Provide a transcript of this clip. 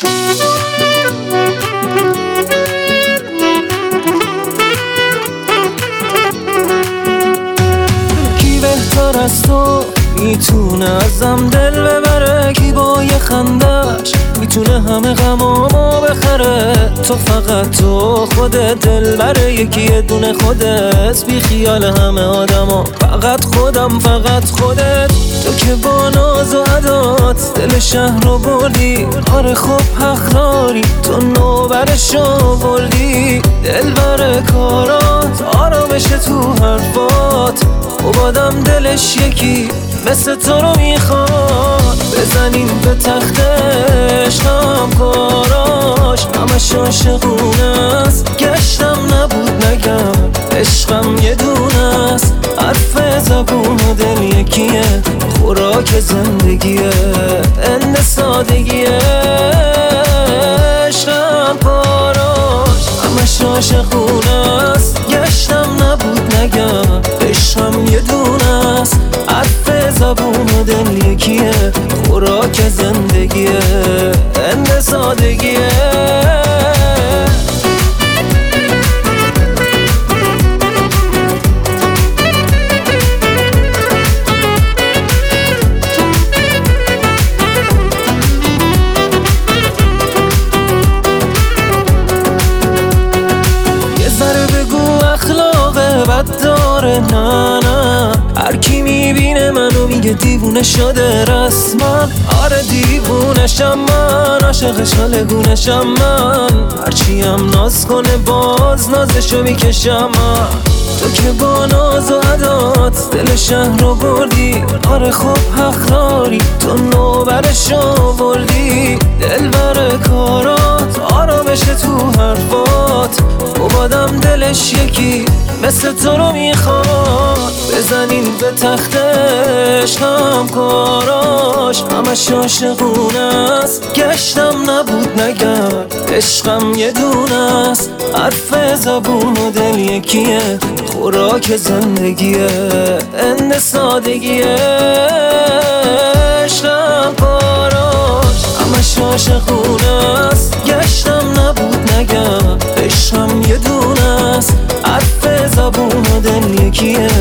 کی بهتر از تو میتونه ازم دل ببره؟ کی با یه خندش میتونه همه غمامو بخره؟ تو فقط تو خودت دلبره، یکی یه دونه خودت، بی خیال همه آدما، فقط خودم، فقط خودت. تو که با ناز و عدات دل شهر رو بردی، آره خب حق داری، تو نوبرشو بردی. دلبر کارات، آرامش تو حرفات، مبادم دلش یکی مثل تو رو میخواد. بزنیم به تخت عشقم کاراش، همش عاشقونه است، گشتم نبود نگم، عشقم یه دونه است، حرف زبون و دل یکیه، خوراک زندگیه، اند سادگیه. عشقم کاراش، همش عاشقونه است، گشتم نبود نگم، عشقم یه دونه است، حرف زبون و دل یکیه، خوراک زندگیه، اند سادگیه. بد داره نه نه، هر کی میبینه منو میگه دیوونه شده رسما. آره دیوونشم من، عاشقش حالگونشم من، هرچی هم ناز کنه باز نازشو میکشم من. تو که با ناز و عدات دل شهر رو بردی، آره خب حق داری، تو نوبرشو بردی. دلبر کارات، آرامش تو حرفات، مبادم دلش یکی مثل تو رو میخواد. بزنین به تخت عشقم کاراش، همش عاشقونه است، گشتم نبود نگم، عشقم یه دونه است، حرف زبون و دل یکیه، خوراک زندگیه، اند سادگیه. عشقم کاراش، همش عاشقونه است، گشتم نبود نگم، عشقم یه دونه است، حرف زبون و دل یکیه،